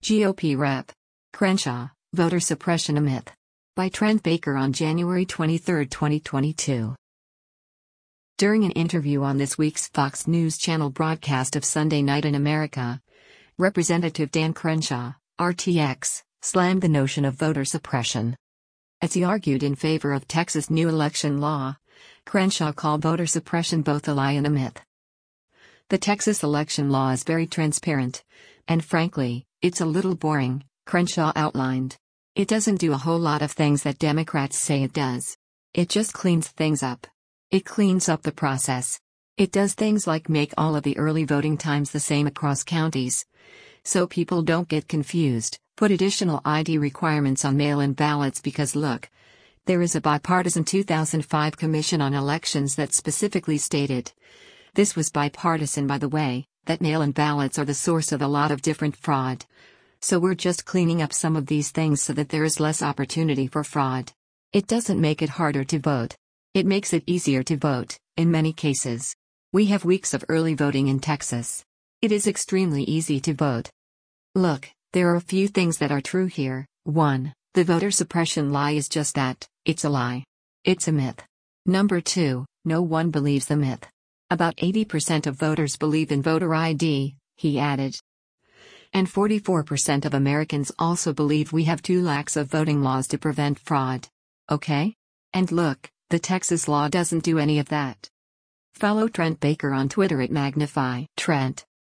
GOP Rep. Crenshaw, Voter Suppression a Myth. By Trent Baker on January 23, 2022. During an interview on this week's Fox News Channel broadcast of Sunday Night in America, Representative Dan Crenshaw, RTX, slammed the notion of voter suppression. As he argued in favor of Texas' new election law, Crenshaw called voter suppression both a lie and a myth. The Texas election law is very transparent, and frankly, it's a little boring, Crenshaw outlined. It doesn't do a whole lot of things that Democrats say it does. It just cleans things up. It cleans up the process. It does things like make all of the early voting times the same across counties, so people don't get confused, put additional ID requirements on mail-in ballots because look, there is a bipartisan 2005 Commission on Elections that specifically stated, this was bipartisan by the way, that mail-in ballots are the source of a lot of different fraud. So we're just cleaning up some of these things so that there is less opportunity for fraud. It doesn't make it harder to vote. It makes it easier to vote, in many cases. We have weeks of early voting in Texas. It is extremely easy to vote. Look, there are a few things that are true here. 1. The voter suppression lie is just that, it's a lie. It's a myth. Number 2, no one believes the myth. About 80% of voters believe in voter ID, he added. And 44% of Americans also believe we have too lax of voting laws to prevent fraud. Okay? And look, the Texas law doesn't do any of that. Follow Trent Baker on Twitter at Magnify Trent.